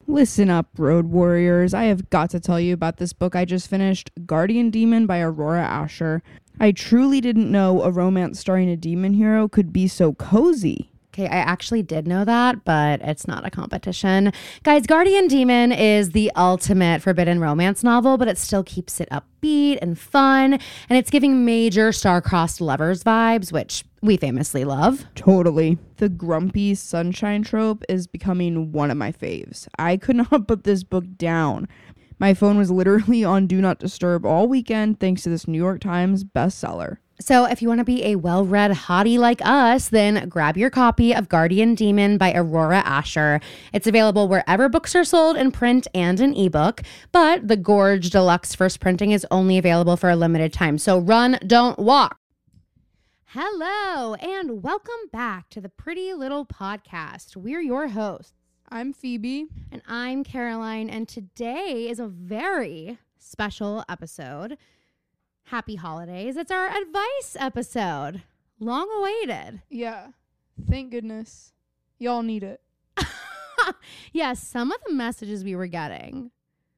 Listen up, road warriors. I have got to tell you about this book I just finished, Guardian Demon by Aurora Asher. I truly didn't know a romance starring a demon hero could be so cozy. Okay, I actually did know that, but it's not a competition. Guys, Guardian Demon is the ultimate forbidden romance novel, but it still keeps it upbeat and fun, and it's giving major star-crossed lovers vibes, which we famously love. Totally. The grumpy sunshine trope is becoming one of my faves. I could not put this book down. My phone was literally on Do Not Disturb all weekend thanks to this New York Times bestseller. So if you want to be a well-read hottie like us, then grab your copy of Guardian Demon by Aurora Asher. It's available wherever books are sold in print and an ebook, but the Gorge Deluxe first printing is only available for a limited time. So run, don't walk. Hello, and welcome back to the Pretty Little Podcast. We're your hosts. I'm Phoebe. And I'm Caroline, and today is a very special episode. Happy holidays. It's our advice episode. Long awaited. Yeah. Thank goodness. Y'all need it. Yes, some of the messages we were getting.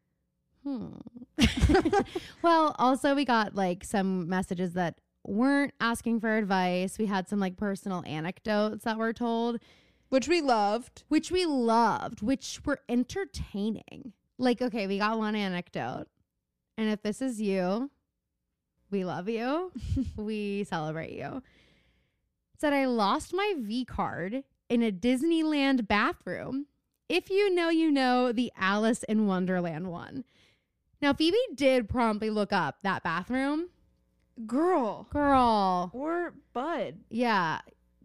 Well, also we got like some messages that weren't asking for advice. We had some like personal anecdotes that were told. Which we loved. Which were entertaining. Like, okay, we got one anecdote. And if this is you, we love you. We celebrate you. It said, I lost my V card in a Disneyland bathroom. If you know the Alice in Wonderland one. Now, Phoebe did promptly look up that bathroom. Girl. Or bud. Yeah.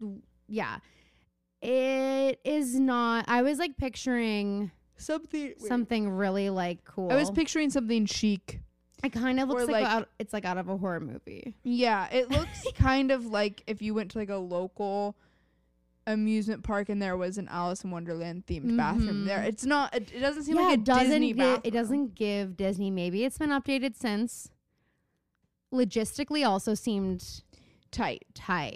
It is not. I was like picturing something really like cool. I was picturing something chic. It kind of looks like it's like out of a horror movie. Yeah, it looks kind of like if you went to like a local amusement park and there was an Alice in Wonderland themed bathroom there. It's not. It doesn't seem like a Disney bathroom. It doesn't give Disney. Maybe it's been updated since. Logistically, also seemed tight.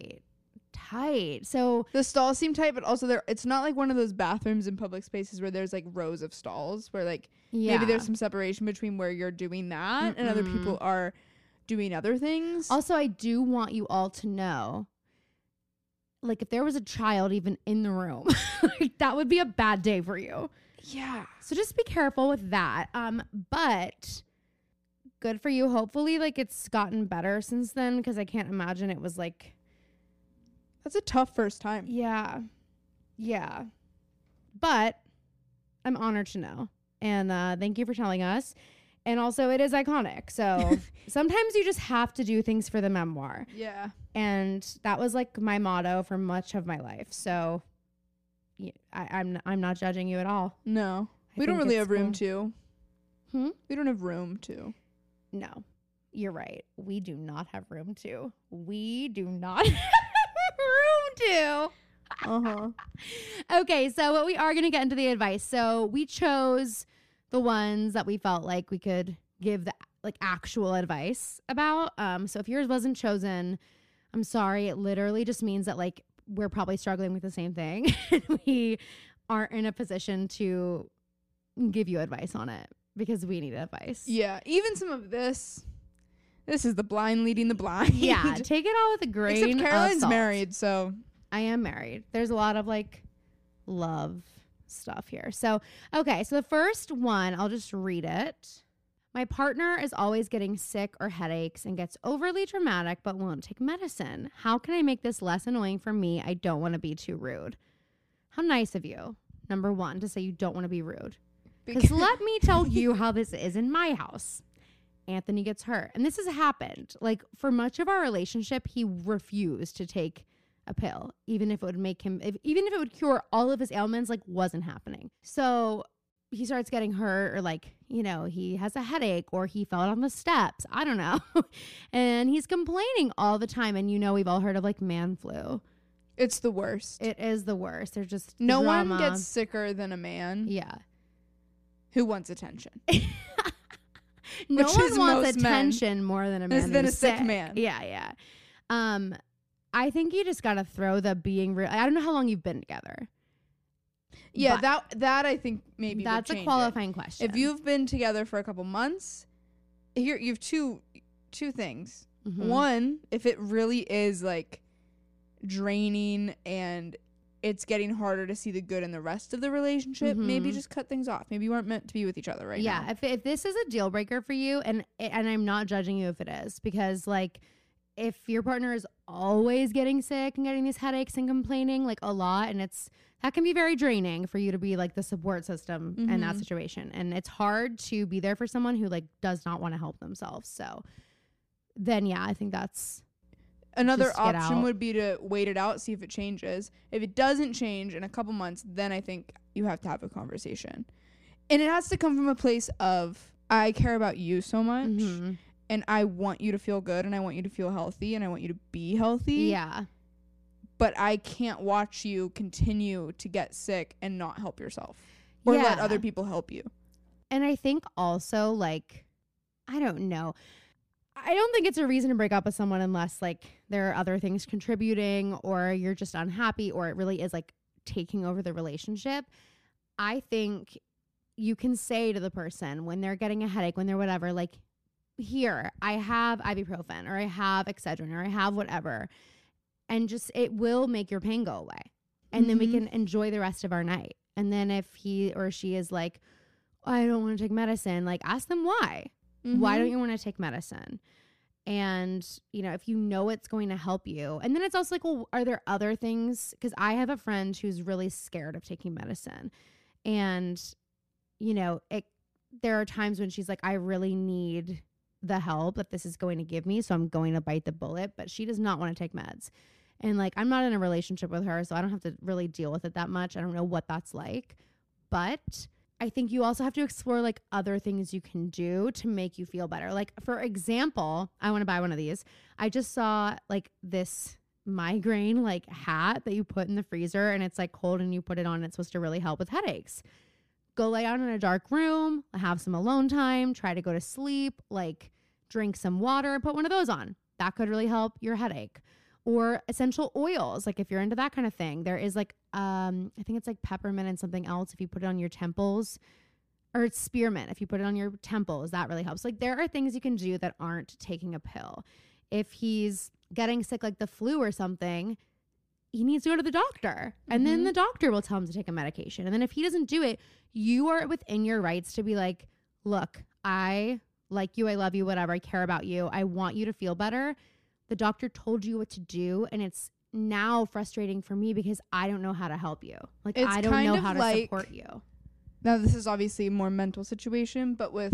So the stalls seem tight, but also it's not like one of those bathrooms in public spaces where there's like rows of stalls where like maybe there's some separation between where you're doing that and other people are doing other things. Also, I do want you all to know, like, if there was a child even in the room, like, that would be a bad day for you. Yeah. So just be careful with that. But good for you. Hopefully, like, it's gotten better since then, because I can't imagine it was like. That's a tough first time. Yeah. But I'm honored to know. And thank you for telling us. And also, it is iconic. So sometimes you just have to do things for the memoir. Yeah. And that was like my motto for much of my life. So yeah, I'm not judging you at all. No. We don't really have room to. We don't have room to. No. You're right. We do not have room to. Okay, so what we are going to get into the advice. So we chose the ones that we felt like we could give the like actual advice about. So if yours wasn't chosen, I'm sorry. It literally just means that like we're probably struggling with the same thing. We aren't in a position to give you advice on it because we need advice. Yeah, even some of this is the blind leading the blind. Yeah, take it all with a grain Except Caroline's of salt. married, so. I am married. There's a lot of like love stuff here. So, okay. So the first one, I'll just read it. My partner is always getting sick or headaches and gets overly dramatic but won't take medicine. How can I make this less annoying for me? I don't want to be too rude. How nice of you, number one, to say you don't want to be rude. Because let me tell you how this is in my house. Anthony gets hurt. And this has happened. Like for much of our relationship, he refused to take a pill, even if it would make him, even if it would cure all of his ailments, like wasn't happening. So he starts getting hurt or like, you know, he has a headache or he fell on the steps. I don't know. And he's complaining all the time. And, you know, we've all heard of like man flu. It's the worst. It is the worst. There's just no drama. one gets sicker than a man. Yeah. Who wants attention. No one wants attention more than a man than a sick sick man. Yeah. I think you just got to throw the being real. I don't know how long you've been together. Yeah, But that I think maybe that's would a change qualifying question. If you've been together for a couple months, here you have two things. Mhm. One, if it really is like draining and it's getting harder to see the good in the rest of the relationship, maybe Mhm. just cut things off. Maybe you weren't meant to be with each other right now. Yeah, if this is a deal breaker for you, and I'm not judging you if it is, because like if your partner is always getting sick and getting these headaches and complaining like a lot, and that can be very draining for you to be like the support system in that Mhm. situation, and it's hard to be there for someone who like does not want to help themselves. So then yeah, I think that's Another just get option out. would be to wait it out, see if it changes. If it doesn't change in a couple months, then I think you have to have a conversation. And it has to come from a place of, I care about you so much, Mhm. and I want you to feel good, and I want you to feel healthy, and I want you to be healthy. Yeah. But I can't watch you continue to get sick and not help yourself or let Yeah. other people help you. And I think also, like, I don't know. I don't think it's a reason to break up with someone unless, like, there are other things contributing or you're just unhappy or it really is, like, taking over the relationship. I think you can say to the person when they're getting a headache, when they're whatever, like, here, I have ibuprofen or I have Excedrin or I have whatever. And just, it will make your pain go away. And then we Mhm. can enjoy the rest of our night. And then if he or she is like, I don't want to take medicine, like ask them why. Why don't you want to take medicine? And, you know, if you know it's going to help you. And then it's also like, well, are there other things? Because I have a friend who's really scared of taking medicine. And, you know, there are times when she's like, I really need the help that this is going to give me. So I'm going to bite the bullet. But she does not want to take meds. And like, I'm not in a relationship with her, so I don't have to really deal with it that much. I don't know what that's like. But I think you also have to explore like other things you can do to make you feel better. Like, for example, I want to buy one of these. I just saw like this migraine like hat that you put in the freezer and it's like cold and you put it on and it's supposed to really help with headaches. Go lay down in a dark room, have some alone time, try to go to sleep, like drink some water, put one of those on. That could really help your headache. Or essential oils, like if you're into that kind of thing, there is like I think it's like peppermint and something else if you put it on your temples, or it's spearmint if you put it on your temples, that really helps. Like there are things you can do that aren't taking a pill. If he's getting sick like the flu or something, he needs to go to the doctor, and then the doctor will tell him to take a medication. And then if he doesn't do it, you are within your rights to be like, look, I like you, I love you, whatever, I care about you, I want you to feel better. The doctor told you what to do, and it's now frustrating for me because I don't know how to help you. Like, It's I don't kind know of how to like- support you. Now, this is obviously a more mental situation, but with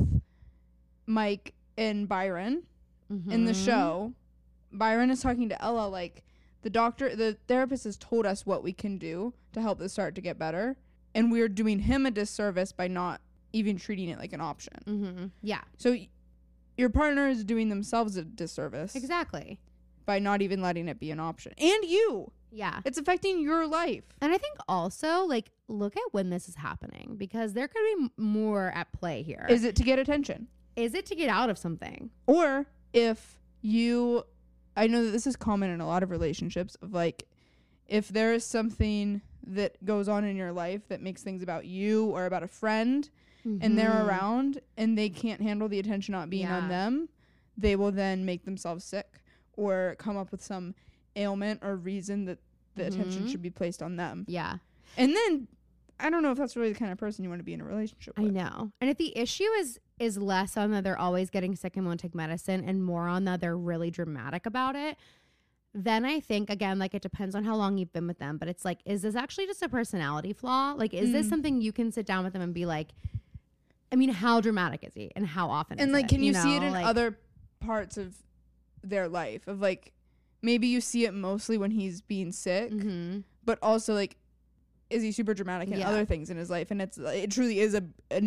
Mike and Byron in the Mhm. show, Byron is talking to Ella like, the therapist has told us what we can do to help this start to get better, and we're doing him a disservice by not even treating it like an option. Mhm. Yeah, So your partner is doing themselves a disservice exactly. by not even letting it be an option. And you. Yeah. It's affecting your life. And I think also, like, look at when this is happening because there could be more at play here. Is it to get attention? Is it to get out of something? Or if you, I know that this is common in a lot of relationships, of like, if there is something that goes on in your life that makes things about you or about a friend, and they're Mhm. around and they can't handle the attention not being on Yeah. them, they will then make themselves sick or come up with some ailment or reason that the attention Mhm. should be placed on them. Yeah. And then I don't know if that's really the kind of person you want to be in a relationship I with. know. And if the issue is less on that they're always getting sick and won't take medicine and more on that they're really dramatic about it, then I think, again, like it depends on how long you've been with them. But it's like, is this actually just a personality flaw? Like, is this something you can sit down with them and be like, I mean, how dramatic is he and how often And is like, it? can you see it know? in Like, other parts of their life? Of like, maybe you see it mostly when he's being sick, Mhm. but also like, is he super dramatic in Yeah. other things in his life? And it truly is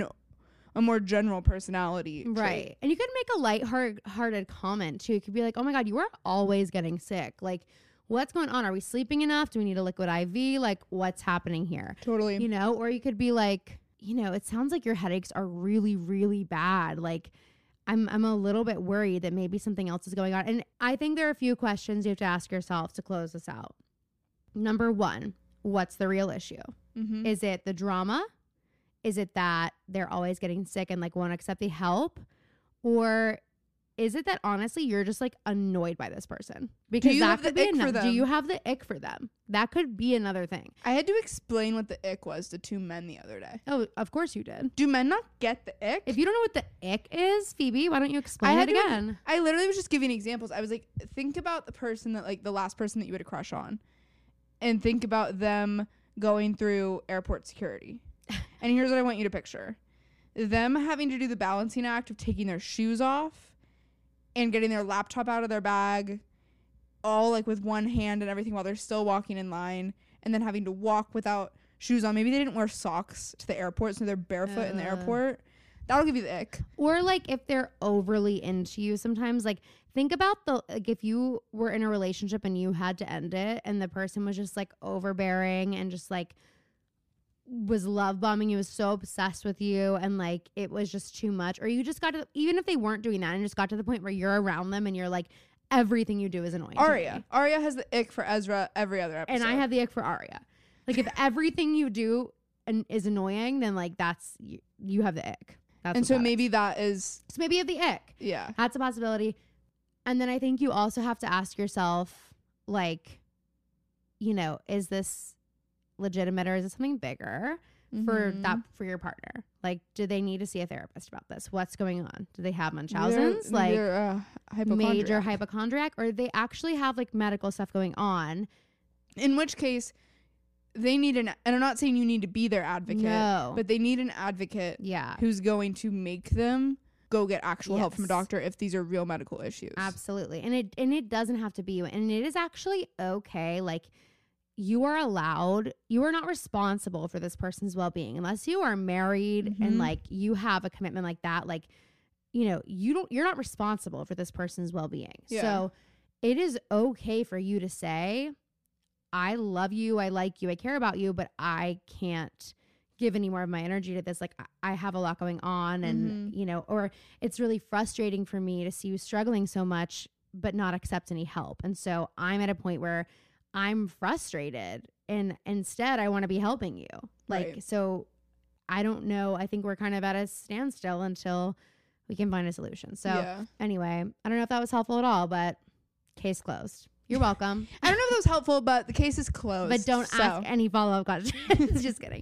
a more general personality trait. Right. And you could make a lighthearted comment too. You could be like, oh my God, you are always getting sick. Like, what's going on? Are we sleeping enough? Do we need a liquid IV? Like, what's happening here? Totally. You know, or you could be like, you know, it sounds like your headaches are really, really bad. Like, I'm a little bit worried that maybe something else is going on. And I think there are a few questions you have to ask yourself to close this out. Number one, what's the real issue? Mm-hmm. Is it the drama? Is it that they're always getting sick and like won't accept the help? Or is it that honestly you're just like annoyed by this person? Because you that have could the be ick for enough. Do them? you have the ick for them? That could be another thing. I had to explain what the ick was to 2 men the other day. Oh, of course you did. Do men not get the ick? If you don't know what the ick is, Phoebe, why don't you explain it again? I literally was just giving examples. I was like, think about the person that like the last person that you had a crush on, and think about them going through airport security. And here's what I want you to picture: them having to do the balancing act of taking their shoes off and getting their laptop out of their bag, all like with one hand and everything while they're still walking in line, and then having to walk without shoes on. Maybe they didn't wear socks to the airport, so they're barefoot in the airport. That'll give you the ick. Or like if they're overly into you sometimes, like think about like if you were in a relationship and you had to end it and the person was just like overbearing and just like was love bombing you, was so obsessed with you, and like it was just too much. Or you just got to, even if they weren't doing that and just got to the point where you're around them and you're like, everything you do is annoying. Aria has the ick for Ezra every other episode. And I have the ick for Aria. Like if everything you do is annoying, then like that's you have the ick. That's and what so that maybe is. that is So maybe you have the ick. yeah. That's a possibility. And then I think you also have to ask yourself, like, you know, is this legitimate or is it something bigger for your partner? Like, do they need to see a therapist about this? What's going on? Do they have Munchausen's? Major hypochondriac? Or do they actually have like medical stuff going on? In which case, they need and I'm not saying you need to be their advocate, No. but they need an advocate Yeah. who's going to make them go get actual help from a Yes. doctor if these are real medical issues. Absolutely. And it doesn't have to be you. And it is actually okay. Like, you are not responsible for this person's well-being unless you are married and like you have a commitment like that. Like, you know, you're not responsible for this person's well-being. Yeah. So it is okay for you to say, I love you, I like you, I care about you, but I can't give any more of my energy to this. Like, I have a lot going on and, you know, or it's really frustrating for me to see you struggling so much, but not accept any help. And so I'm at a point where I'm frustrated and instead I want to be helping you. Like, Right. So I don't know. I think we're kind of at a standstill until we can find a solution. So yeah. anyway, I don't know if that was helpful at all, but case closed. You're welcome. I don't know if that was helpful, but the case is closed. But don't ask any follow-up questions. Just kidding.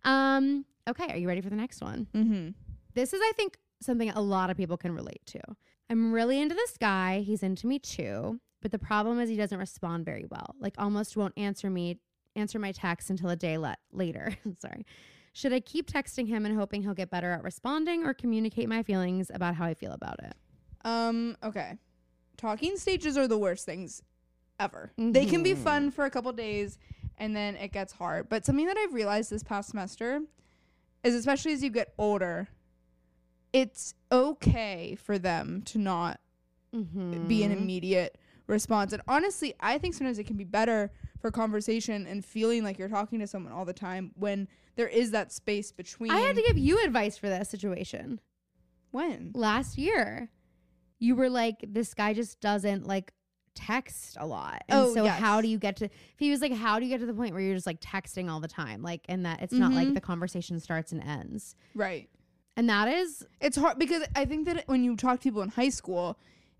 Okay, are you ready for the next one? Mm-hmm. This is, I think, something a lot of people can relate to. I'm really into this guy. He's into me too. But the problem is he doesn't respond very well. Like almost won't answer my text until a day later. Sorry. Should I keep texting him and hoping he'll get better at responding or communicate my feelings about how I feel about it? Okay. Talking stages are the worst things ever. They can be Mm-hmm. fun for a couple days and then it gets hard. But something that I've realized this past semester is, especially as you get older, it's okay for them to not be an immediate response. And honestly, I think sometimes it can be better for conversation and feeling like you're talking to someone all the time when there is that space between. I had to give you advice for this situation. When? Last year, you were like, this guy just doesn't like text a lot. And so yes. how do you get to, he was like, how do you get to the point where you're just like texting all the time? Like, and that it's not like the conversation starts and ends. Right. And that is, It's hard because I think that when you talk to people in high school,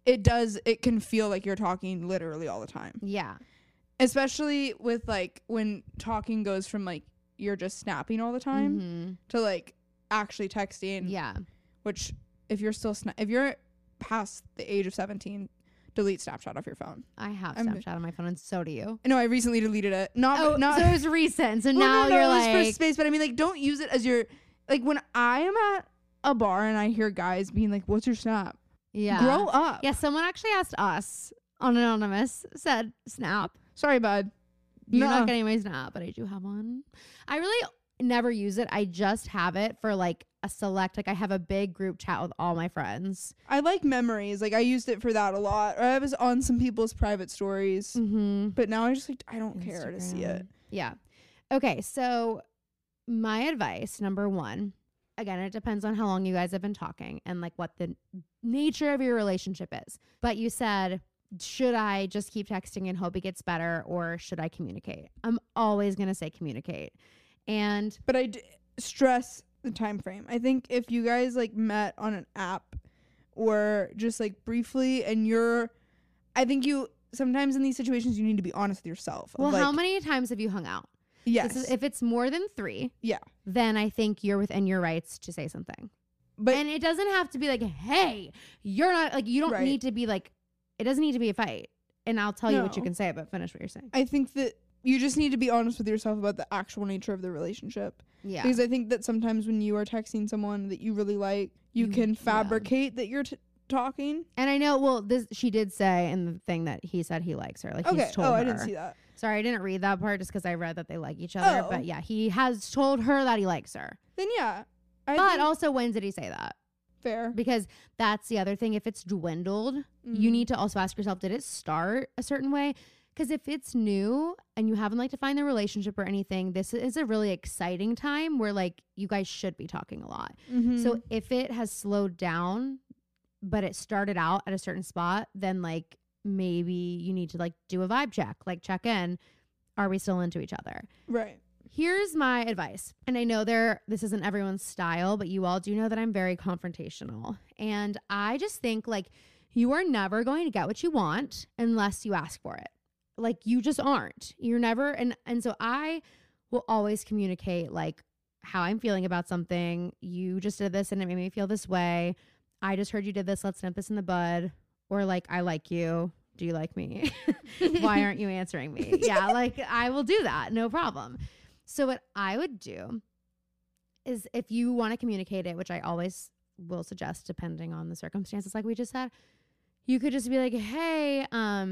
it can feel like you're talking literally all the time. yeah. Especially with like when talking goes from like you're just snapping all the time to like actually texting. Yeah. Which if you're still if you're past the age of 17, delete Snapchat off your phone. I have I'm- Snapchat on my phone and so do you. No, I recently deleted it. Not So it was recent. So Well, now no, you're it was like, for space, but I mean like don't use it as your, like when I am at a bar and I hear guys being like, "What's your Snap?" yeah. Grow up. Yeah. Someone actually asked us on Anonymous, said Snap. Sorry, bud. You're Nuh-uh. not getting my Snap, but I do have one. I really never use it. I just have it for like a select, like I have a big group chat with all my friends. I like memories. Like I used it for that a lot. Or I was on some people's private stories. Mm-hmm. But now I just like I don't care to see it. Yeah. Okay. So my advice, number one, again, it depends on how long you guys have been talking and like what the nature of your relationship is. But you said, should I just keep texting and hope it gets better or should I communicate? I'm always going to say communicate. But I stress the time frame. I think if you guys like met on an app or just like briefly, and I think you sometimes in these situations you need to be honest with yourself. Well, how many times have you hung out? Yes. If it's more than 3, yeah, then I think you're within your rights to say something. And it doesn't have to be like, hey, you're not like, you don't need to be like, it doesn't need to be a fight. And I'll tell you what you can say, but finish what you're saying. I think that you just need to be honest with yourself about the actual nature of the relationship. Yeah. Because I think that sometimes when you are texting someone that you really like, you can fabricate that you're talking. And I know, well, she did say in the thing that he said he likes her. Like, he's told her. I didn't see that. Sorry, I didn't read that part just because I read that they like each other. But yeah, he has told her that he likes her. Then yeah. But also, when did he say that? Fair. Because that's the other thing. If it's dwindled, you need to also ask yourself, did it start a certain way? Because if it's new and you haven't like defined the relationship or anything, this is a really exciting time where like you guys should be talking a lot. So if it has slowed down, but it started out at a certain spot, then like maybe you need to like do a vibe check, like check in. Are we still into each other? Right. Here's my advice. And I know this isn't everyone's style, but you all do know that I'm very confrontational. And I just think like you are never going to get what you want unless you ask for it. Like you just aren't. You're never. And so I will always communicate like how I'm feeling about something. You just did this and it made me feel this way. I just heard you did this. Let's nip this in the bud. Or like, I like you. Do you like me? Why aren't you answering me? Yeah, like I will do that. No problem. So what I would do is if you want to communicate it, which I always will suggest depending on the circumstances like we just said, you could just be like, hey,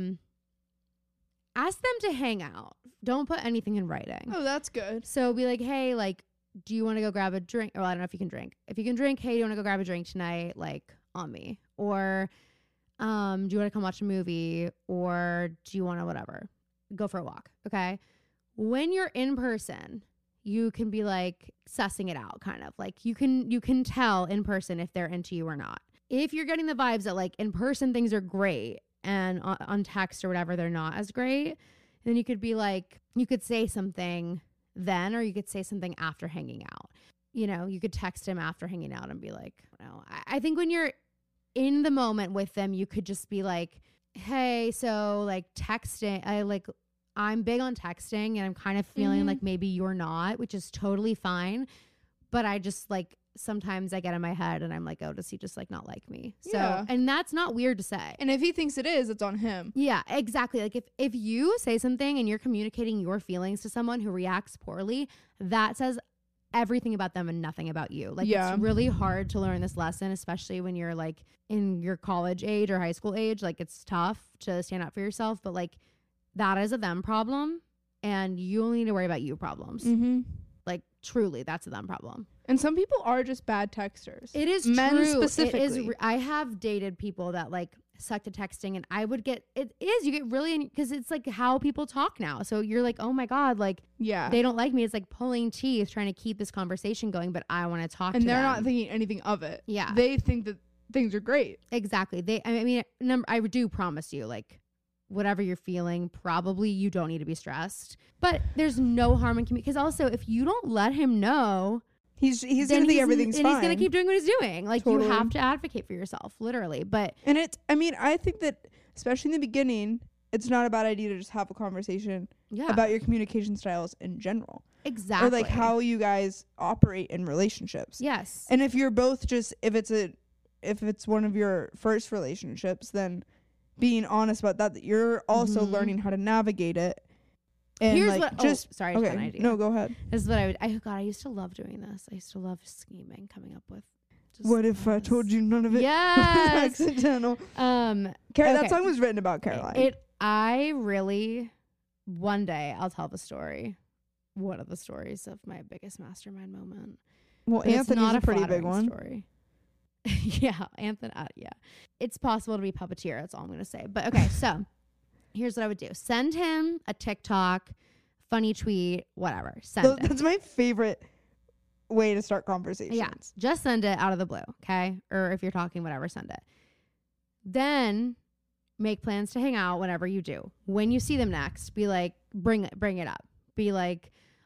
ask them to hang out. Don't put anything in writing. Oh, that's good. So be like, hey, like, do you want to go grab a drink? Or I don't know if you can drink. If you can drink, hey, do you want to go grab a drink tonight? Like on me. Or do you want to come watch a movie? Or do you want to whatever? Go for a walk. Okay. When you're in person, you can be like sussing it out kind of like you can tell in person if they're into you or not. If you're getting the vibes that like in person things are great and on text or whatever they're not as great, then you could be like, you could say something then, or you could say something after hanging out. You know, you could text him after hanging out and be like, no. I think when you're in the moment with them, you could just be like, hey, so like texting, I'm big on texting and I'm kind of feeling like maybe you're not, which is totally fine. But I just like, sometimes I get in my head and I'm like, oh, does he just like not like me? So, and that's not weird to say. And if he thinks it is, it's on him. Yeah, exactly. Like if you say something and you're communicating your feelings to someone who reacts poorly, that says everything about them and nothing about you. Like it's really hard to learn this lesson, especially when you're like in your college age or high school age. Like it's tough to stand up for yourself, but like that is a them problem and you only need to worry about you problems. Like truly, that's a them problem. And some people are just bad texters. It is men true. Specifically. It is. I have dated people that like sucked at texting, and I would get you get really because it's like how people talk now. So you're like, oh my god, like they don't like me. It's like pulling teeth trying to keep this conversation going, but I want to talk. And to they're them. not thinking anything of it. Yeah, they think that things are great. Exactly. I do promise you, like. Whatever you're feeling, probably you don't need to be stressed. But there's no harm in because also if you don't let him know, he's gonna think everything's fine. And he's gonna keep doing what he's doing. Like you have to advocate for yourself, literally. But I think that especially in the beginning, it's not a bad idea to just have a conversation about your communication styles in general. Exactly. Or like how you guys operate in relationships. Yes. And if you're both just if it's one of your first relationships, then being honest about that you're also learning how to navigate it. And here's like, what sorry, okay, I got an idea. No, go ahead. This is what I used to love doing this. I used to love scheming, coming up with what if I told you none of it was accidental? That song was written about Caroline. One day I'll tell the story. One of the stories of my biggest mastermind moment. Well, Anthony's a pretty big one. Story. Yeah, Anthony. Yeah, it's possible to be puppeteer. That's all I'm gonna say. But okay, so here's what I would do: send him a TikTok, funny tweet, whatever. Send it. That's my favorite way to start conversations. Yeah, just send it out of the blue, okay? Or if you're talking, whatever, send it. Then make plans to hang out. Whenever you do, when you see them next, be like, bring it up. Be like,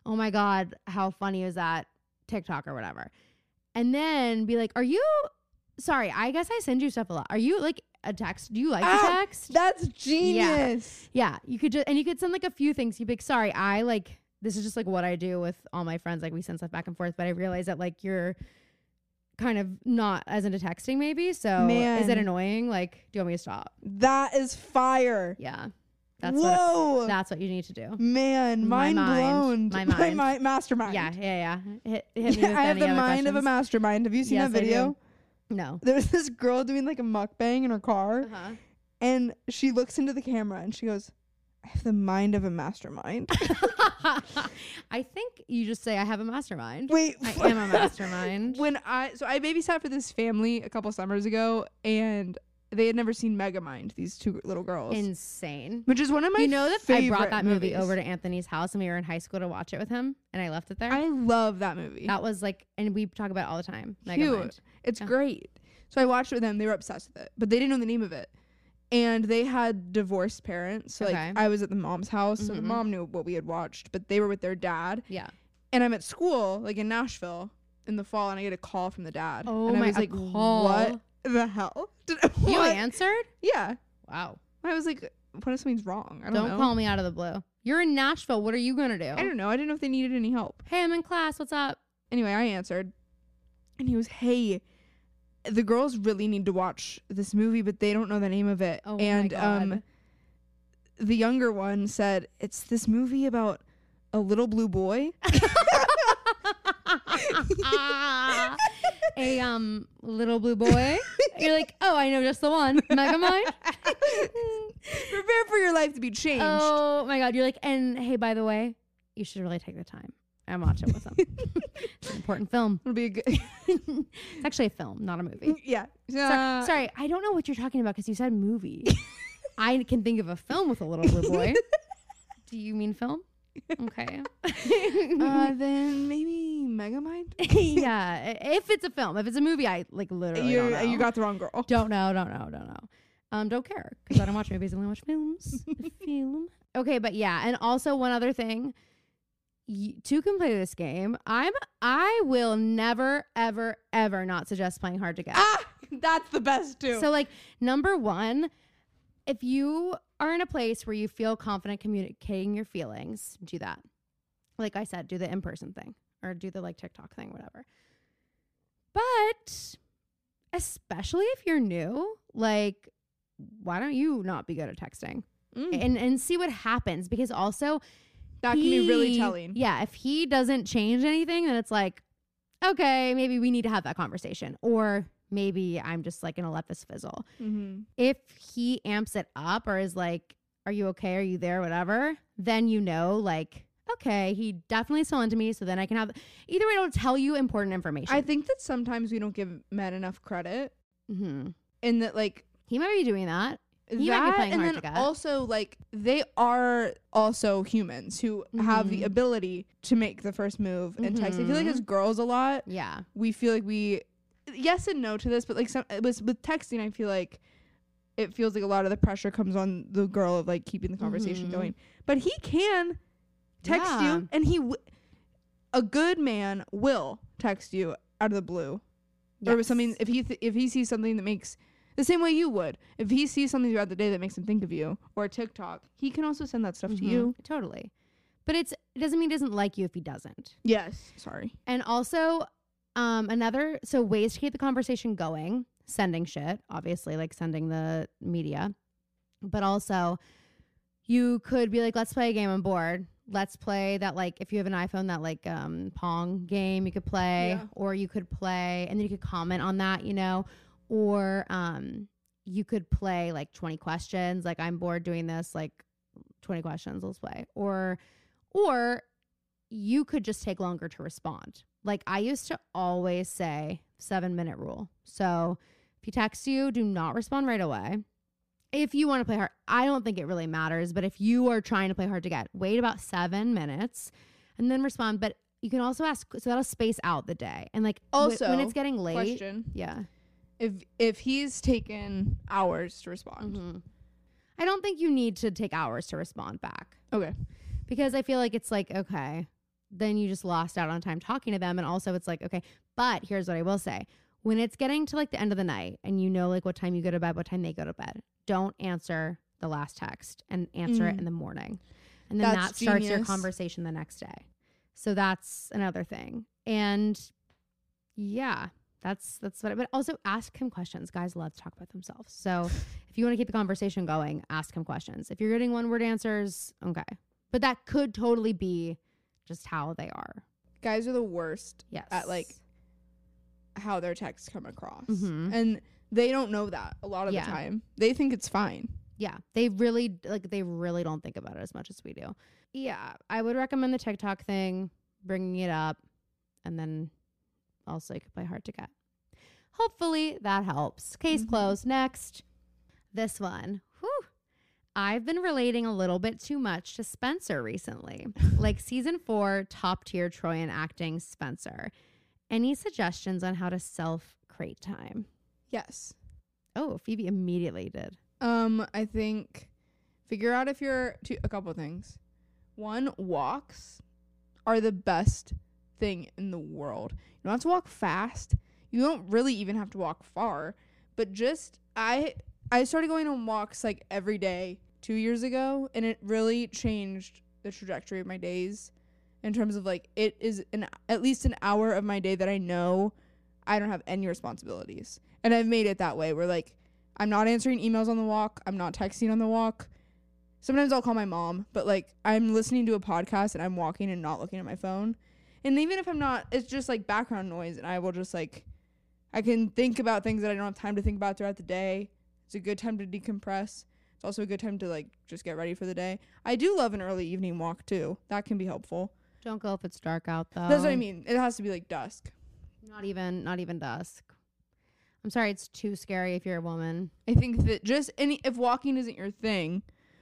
oh my God, how funny is that TikTok or whatever. And then be like, sorry, I guess I send you stuff a lot. Are you like a text? Do you like to text? That's genius. Yeah. You could you could send like a few things. You'd be like, sorry, this is just like what I do with all my friends. Like we send stuff back and forth, but I realize that like you're kind of not as into texting maybe. So is it annoying? Like, do you want me to stop? That is fire. Yeah. That's what you need to do. Man, mind blown. My mind. My mastermind. Yeah. Hit me with I have the mind questions. of a mastermind. Have you seen Yes, that video? I do. No. There was this girl doing like a mukbang in her car, and she looks into the camera and she goes, I have the mind of a mastermind. I think you just say I have a mastermind. Wait, I am a mastermind. I babysat for this family a couple summers ago, and they had never seen Megamind, these two little girls. Insane. Which is one of my I brought that movie movies. over to Anthony's house and we were in high school to watch it with him and I left it there. I love that movie. That was like, and we talk about it all the time. Cute. Megamind. It's great. So I watched it with them. They were obsessed with it, but they didn't know the name of it. And they had divorced parents. So like I was at the mom's house, so the mom knew what we had watched, but they were with their dad. Yeah. And I'm at school, like in Nashville, in the fall, and I get a call from the dad. Oh, and I my was like, what the hell? You answered? Yeah. Wow. I was like, what if something's wrong? I don't know. Call me out of the blue. You're in Nashville. What are you going to do? I don't know. I didn't know if they needed any help. Hey, I'm in class. What's up? Anyway, I answered. And he was, hey, the girls really need to watch this movie, but they don't know the name of it. Oh, and my God. The younger one said, it's this movie about a little blue boy. A little blue boy. You're like, oh, I know just the one. Megamind. Prepare for your life to be changed. Oh my God. You're like, and hey, by the way, you should really take the time and watch it with them. It's an important film. It'll be a good. It's actually a film, not a movie. Yeah. Sorry, I don't know what you're talking about because you said movie. I can think of a film with a little blue boy. Do you mean film? Okay. Then maybe Megamind? Yeah. If it's a film. If it's a movie, I like literally don't know. You got the wrong girl. Don't know. Don't care because I don't watch movies. I only watch films. Film. Okay, but yeah, and also one other thing. To complete this game, I will never, ever, ever not suggest playing Hard to Get. That's the best too. So like number one, if you are in a place where you feel confident communicating your feelings, do that. Like I said, do the in-person thing or do the like TikTok thing, whatever. But especially if you're new, like why don't you not be good at texting and see what happens? Because also that can be really telling. Yeah. If he doesn't change anything, then it's like, okay, maybe we need to have that conversation. Or maybe I'm just like going to let this fizzle. Mm-hmm. If he amps it up or is like, are you okay? Are you there? Whatever. Then you know, like, okay, he definitely is still into me. So then I can have, either way, it'll tell you important information. I think that sometimes we don't give men enough credit. Mm-hmm. In that, like, he might be doing that. He might be playing and Hard then to Get. Also, like, they are also humans who have the ability to make the first move and text. I feel like as girls a lot, we feel like we, yes and no to this, but like with texting, I feel like it feels like a lot of the pressure comes on the girl of like keeping the conversation going. But he can text you, and a good man will text you out of the blue, or something if he sees something that makes. The same way you would. If he sees something throughout the day that makes him think of you, or a TikTok, he can also send that stuff to you. Totally. But it doesn't mean he doesn't like you if he doesn't. Yes. Sorry. And also, ways to keep the conversation going, sending shit, obviously, like sending the media. But also, you could be like, let's play a game, I'm bored. Let's play that, like, if you have an iPhone, that, like, Pong game you could play. Yeah. Or you could play, and then you could comment on that, you know. Or you could play like 20 questions, like I'm bored doing this, like 20 questions, let's play. Or you could just take longer to respond. Like I used to always say 7-minute rule. So if he texts you, do not respond right away. If you want to play hard, I don't think it really matters, but if you are trying to play Hard to Get, wait about 7 minutes and then respond. But you can also ask, so that'll space out the day. And like also when it's getting late. Question. Yeah. If he's taken hours to respond. I don't think you need to take hours to respond back. Okay. Because I feel like it's like, okay, then you just lost out on time talking to them. And also it's like, okay, but here's what I will say. When it's getting to like the end of the night and you know like what time you go to bed, what time they go to bed, don't answer the last text and answer it in the morning. And then that starts your conversation the next day. So that's another thing. And yeah, that's what but also ask him questions. Guys love to talk about themselves. So if you want to keep the conversation going, ask him questions. If you're getting one word answers, okay. But that could totally be just how they are. Guys are the worst at like how their texts come across. And they don't know that a lot of the time. They think it's fine. Yeah. They really don't think about it as much as we do. Yeah. I would recommend the TikTok thing, bringing it up, and then also you could play Hard to Get. Hopefully that helps. Case closed. Next. This one. Whew. I've been relating a little bit too much to Spencer recently. Like season 4, top tier Troyan acting Spencer. Any suggestions on how to self-crate time? Yes. Oh, Phoebe immediately did. I think figure out if you're a couple things. One, walks are the best thing in the world. You don't have to walk fast. You don't really even have to walk far. But just I started going on walks like every day 2 years ago, and it really changed the trajectory of my days in terms of like it is at least an hour of my day that I know I don't have any responsibilities. And I've made it that way where like I'm not answering emails on the walk. I'm not texting on the walk. Sometimes I'll call my mom, but like I'm listening to a podcast and I'm walking and not looking at my phone. And even if I'm not, it's just like background noise, and I will just like, I can think about things that I don't have time to think about throughout the day. It's a good time to decompress. It's also a good time to like just get ready for the day. I do love an early evening walk too. That can be helpful. Don't go if it's dark out though. That's what I mean. It has to be like dusk. Not even dusk. I'm sorry, it's too scary if you're a woman. I think that if walking isn't your thing,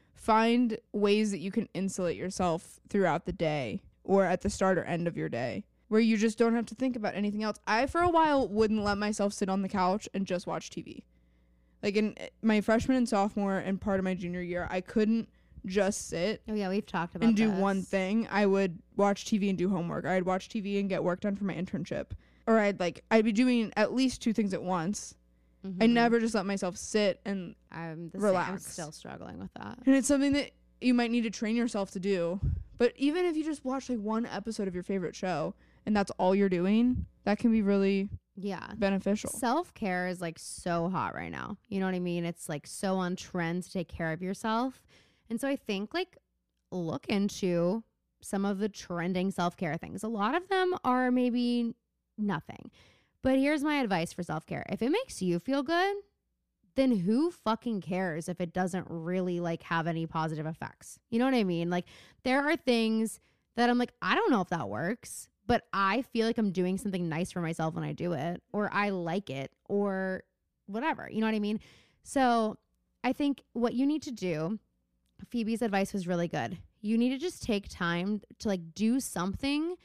find ways that you can insulate yourself throughout the day or at the start or end of your day where you just don't have to think about anything else. I, for a while, wouldn't let myself sit on the couch and just watch TV. Like in my freshman and sophomore and part of my junior year, I couldn't just sit. Oh yeah, we've talked about and do one thing. I would watch TV and do homework. I'd watch TV and get work done for my internship. Or I'd be doing at least 2 things at once. I never just let myself sit and relax. I'm still struggling with that. And it's something that you might need to train yourself to do. But even if you just watch like one episode of your favorite show and that's all you're doing, that can be really beneficial. Self-care is like so hot right now. You know what I mean? It's like so on trend to take care of yourself. And so I think like look into some of the trending self-care things. A lot of them are maybe nothing. But here's my advice for self-care. If it makes you feel good, then who fucking cares if it doesn't really like have any positive effects? You know what I mean? Like there are things that I'm like, I don't know if that works, but I feel like I'm doing something nice for myself when I do it, or I like it, or whatever. You know what I mean? So I think what you need to do, Phoebe's advice was really good. You need to just take time to like do something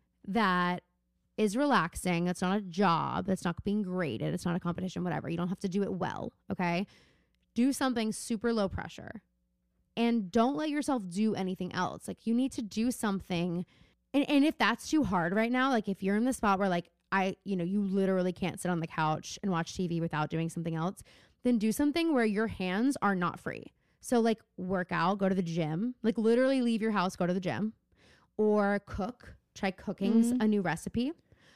that is relaxing. That's not a job. That's not being graded. It's not a competition, whatever. You don't have to do it well. Okay. Do something super low pressure and don't let yourself do anything else. Like you need to do something. And if that's too hard right now, like if you're in the spot where like you literally can't sit on the couch and watch TV without doing something else, then do something where your hands are not free. So like work out, go to the gym, like literally leave your house, go to the gym, or cook, try cooking's a new recipe.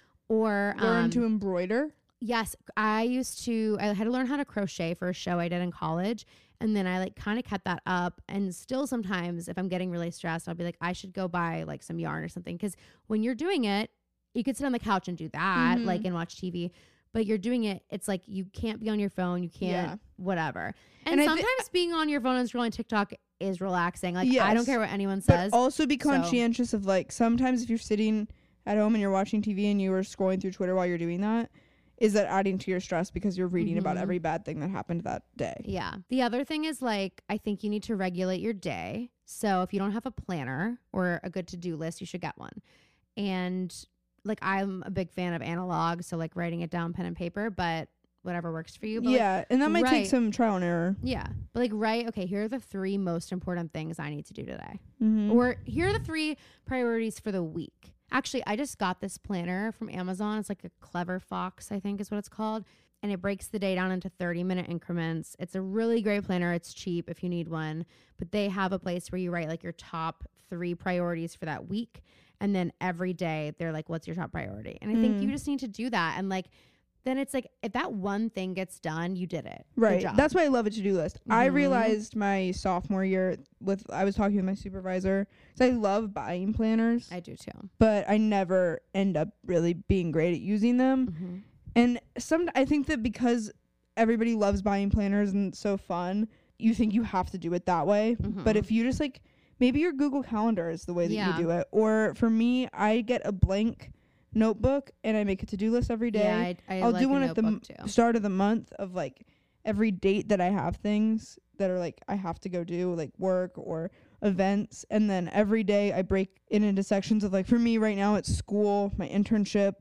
Or learn to embroider. Yes, I had to learn how to crochet for a show I did in college, and then I like kind of kept that up. And still sometimes if I'm getting really stressed, I'll be like, I should go buy like some yarn or something, because when you're doing it, you could sit on the couch and do that, like and watch TV. But you're doing it, it's like you can't be on your phone, you can't whatever. And sometimes being on your phone and scrolling TikTok is relaxing. Like I don't care what anyone says. But also be conscientious of like sometimes if you're sitting at home and you're watching TV and you are scrolling through Twitter while you're doing that, is that adding to your stress because you're reading about every bad thing that happened that day? Yeah. The other thing is like, I think you need to regulate your day. So if you don't have a planner or a good to-do list, you should get one. And like, I'm a big fan of analog. So like writing it down, pen and paper, but whatever works for you. But yeah, and that might take right. some trial and error. yeah. But like, right. Okay. Here are the 3 most important things I need to do today. Mm-hmm. Or here are the 3 priorities for the week. Actually, I just got this planner from Amazon. It's like a Clever Fox, I think is what it's called. And it breaks the day down into 30-minute increments. It's a really great planner. It's cheap if you need one. But they have a place where you write like your top 3 priorities for that week. And then every day they're like, what's your top priority? And I think you just need to do that. And like, then it's like, if that one thing gets done, you did it. Good Right. job. That's why I love a to-do list. I Mhm. realized my sophomore year I was talking with my supervisor. So I love buying planners, I do too. but I never end up really being great at using them. Mm-hmm. And I think that because everybody loves buying planners and it's so fun, you think you have to do it that way. Mhm. But if you just like, maybe your Google Calendar is the way that Yeah. you do it. Or for me, I get a blank notebook and I make a to-do list every day. Yeah, I'll like do a one at the notebook too. start of the month of like every date that I have things that are like I have to go do, like work or events. And then every day I break it into sections of like, for me right now it's school, my internship,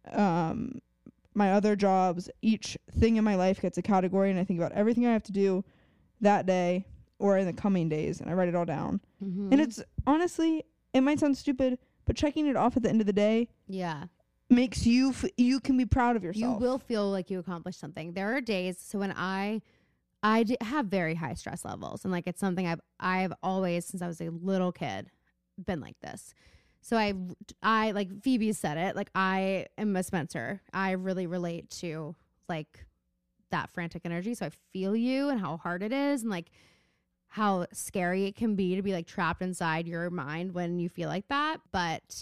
my other jobs. Each thing in my life gets a category and I think about everything I have to do that day or in the coming days, and I write it all down. Mm-hmm. And it's honestly, it might sound stupid, but checking it off at the end of the day yeah. makes you you can be proud of You yourself. will feel like you accomplished something. There are days. So when I have very high stress levels, and like it's something I've always, since I was a little kid, been like this. So I like Phoebe said it. Like I am a Spencer. I really relate to like that frantic energy. So I feel you and how hard it is, and like how scary it can be to be like trapped inside your mind when you feel like that. But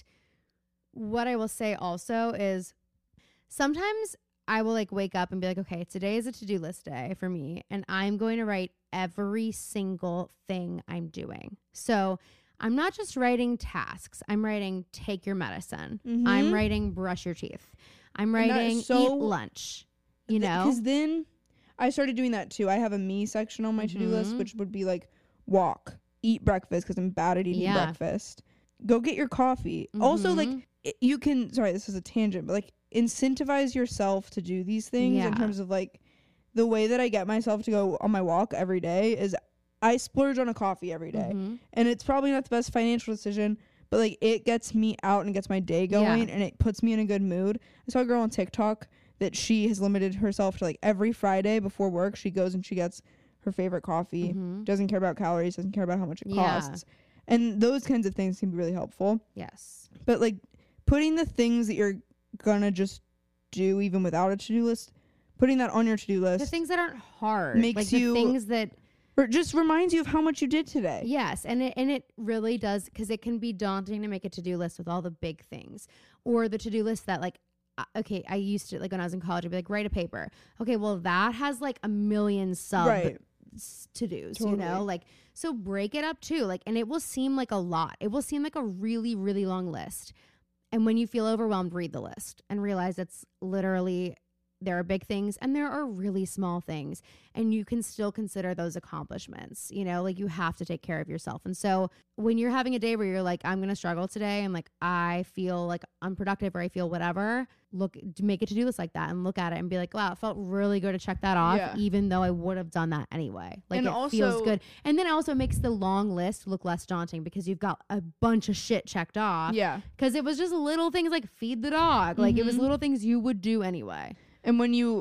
what I will say also is sometimes I will like wake up and be like, okay, today is a to-do list day for me, and I'm going to write every single thing I'm doing. So I'm not just writing tasks. I'm writing take your medicine. Mhm. I'm writing brush your teeth. I'm And that writing is so- eat lunch. You know? Because then I started doing that too. I have a me section on my to-do list, Mhm. which would be like walk, eat breakfast because I'm bad at eating Yeah. breakfast. Go get your coffee. Also, like Mhm. you can. Sorry, this is a tangent, but like incentivize yourself to do these things Yeah. in terms of like the way that I get myself to go on my walk every day is I splurge on a coffee every day. Mhm. And it's probably not the best financial decision, but like it gets me out and gets my day going and it puts me in a good mood. I saw a girl on TikTok that she has limited herself to like every Friday before work she goes and she gets her favorite coffee. Mhm. Doesn't care about calories, doesn't care about how much it Yeah. costs. And those kinds of things can be really helpful. Yes. But like putting the things that you're gonna just do even without a to-do list, putting that on your to-do list The things that aren't hard. Makes like the you- things that or just reminds you of how much you did today. yes, and it really does, because it can be daunting to make a to-do list with all the big things, or the to-do list that like okay, I used to, like when I was in college, I'd be like, write a paper. Okay, well that has like a million sub Right. to-dos, Totally. you know? Like, so break it up too. Like, and it will seem like a lot. It will seem like a really, really long list. And when you feel overwhelmed, read the list and realize it's literally, there are big things and there are really small things, and you can still consider those accomplishments. You know, like you have to take care of yourself. And so when you're having a day where you're like, I'm going to struggle today, and like I feel like unproductive or I feel whatever, make a to-do list like that and look at it and be like, wow, it felt really good to check that off, Yeah. even though I would have done that anyway. Like And it also- feels good. And then it also makes the long list look less daunting because you've got a bunch of shit checked off. Yeah. Because it was just little things like feed the dog. Like it was Mhm. little things you would do anyway. And when you,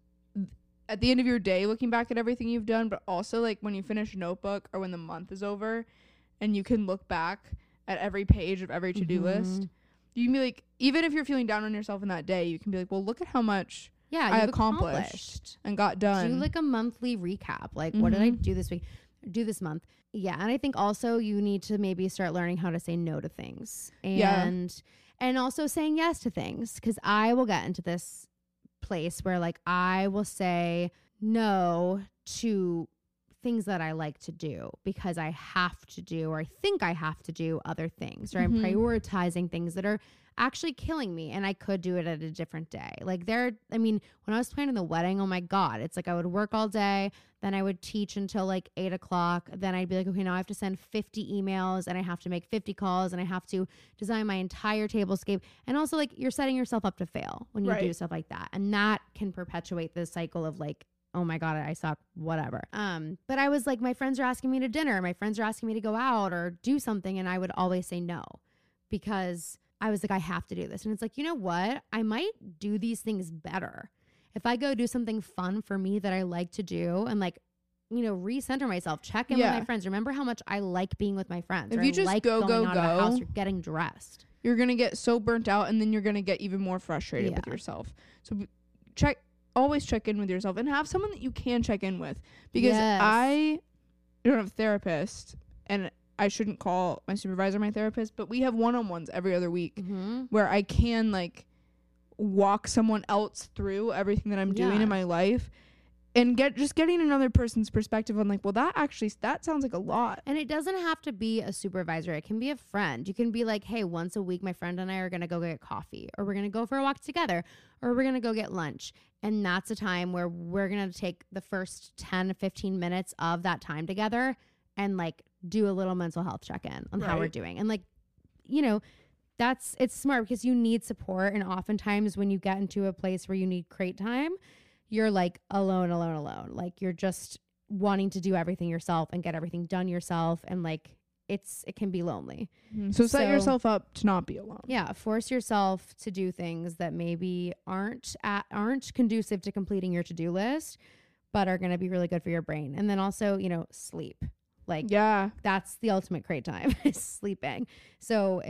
at the end of your day, looking back at everything you've done, but also like when you finish a notebook or when the month is over and you can look back at every page of every to-do list, you can be like, even if you're feeling down on yourself in that day, you can be like, well, look at how much Yeah, I you've accomplished and got done. Do like a monthly recap. Like, what did I Mhm. do this week? Do this month? Yeah, and I think also you need to maybe start learning how to say no to things, Yeah. and also saying yes to things. Because I will get into this place where like I will say no to things that I like to do because I have to do, or I think I have to do other things, or Mhm. I'm prioritizing things that are actually killing me, and I could do it at a different day. Like when I was planning the wedding, oh my God, it's like I would work all day, then I would teach until like 8 o'clock. Then I'd be like, okay, now I have to send 50 emails and I have to make 50 calls and I have to design my entire tablescape. And also like you're setting yourself up to fail when you do stuff like that. And that can perpetuate the cycle of like, oh my God, I suck, whatever. But I was like, my friends are asking me to dinner, my friends are asking me to go out or do something. And I would always say no, because I was like, I have to do this. And it's like, you know what? I might do these things better if I go do something fun for me that I like to do, and like, you know, recenter myself, check in with my friends. Remember how much I like being with my friends. If you just like go, out of the house or getting dressed, you're going to get so burnt out, and then you're going to get even more frustrated with yourself. So always check in with yourself and have someone that you can check in with, because I don't have a therapist, and I shouldn't call my supervisor my therapist, but we have one-on-ones every other week where I can like walk someone else through everything that I'm doing in my life, and getting another person's perspective on like, well, that sounds like a lot. And it doesn't have to be a supervisor. It can be a friend. You can be like, hey, once a week, my friend and I are going to go get coffee, or we're going to go for a walk together, or we're going to go get lunch. And that's a time where we're going to take the first 10 to 15 minutes of that time together and like do a little mental health check-in on how we're doing. And like, you know, it's smart because you need support. And oftentimes when you get into a place where you need crate time, you're like alone. Like you're just wanting to do everything yourself and get everything done yourself. And like, it can be lonely. So set yourself up to not be alone. Yeah. Force yourself to do things that maybe aren't conducive to completing your to-do list, but are going to be really good for your brain. And then also, you know, sleep. Like, that's the ultimate crate time is sleeping. So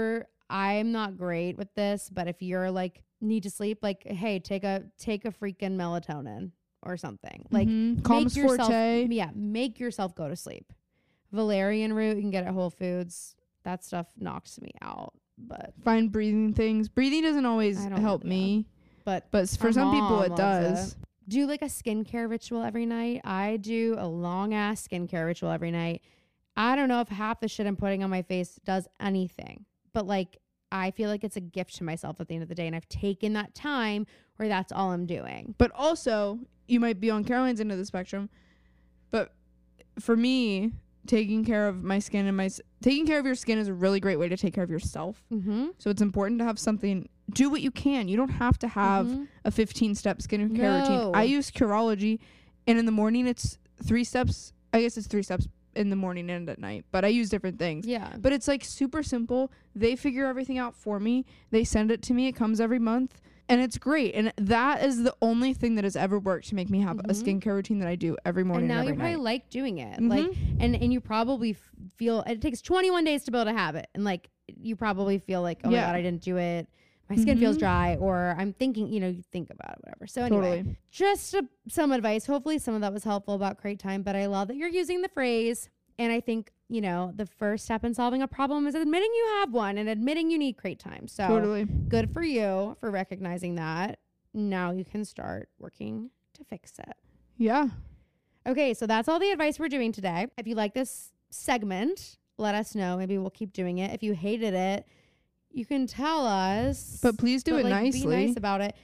I'm not great with this, but if you're like need to sleep, like, hey, take a freaking melatonin or something. Like Calms Forte. Make yourself go to sleep. Valerian root, you can get at Whole Foods. That stuff knocks me out. But find breathing things. Breathing doesn't always help me, but for some people it does. Do like a skincare ritual every night. I do a long ass skincare ritual every night. I don't know if half the shit I'm putting on my face does anything, but like I feel like it's a gift to myself at the end of the day, and I've taken that time where that's all I'm doing. But also, you might be on Caroline's end of the spectrum, but for me, taking care of my skin and taking care of your skin is a really great way to take care of yourself. So it's important to have something. Do what you can. You don't have to have a 15-step skincare routine. I use Curology, and in the morning it's 3 steps. I guess it's 3 steps in the morning and at night, but I use different things. Yeah. But it's like super simple. They figure everything out for me. They send it to me. It comes every month, and it's great. And that is the only thing that has ever worked to make me have a skincare routine that I do every morning and every night. And now you probably like doing it. Like, and you probably feel it takes 21 days to build a habit, and like you probably feel like, oh my God, I didn't do it. My skin feels dry, or I'm thinking, you know, you think about it, whatever. So anyway, just some advice. Hopefully some of that was helpful about crate time, but I love that you're using the phrase. And I think, you know, the first step in solving a problem is admitting you have one and admitting you need crate time. So good for you for recognizing that. Now you can start working to fix it. Yeah. Okay, so that's all the advice we're doing today. If you like this segment, let us know. Maybe we'll keep doing it. If you hated it, you can tell us. But please do it nicely. Be nice about it.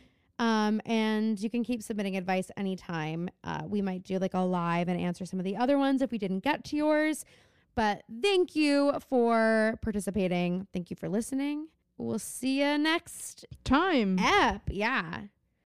And you can keep submitting advice anytime. We might do like a live and answer some of the other ones if we didn't get to yours. But thank you for participating. Thank you for listening. We'll see you next time. Yeah.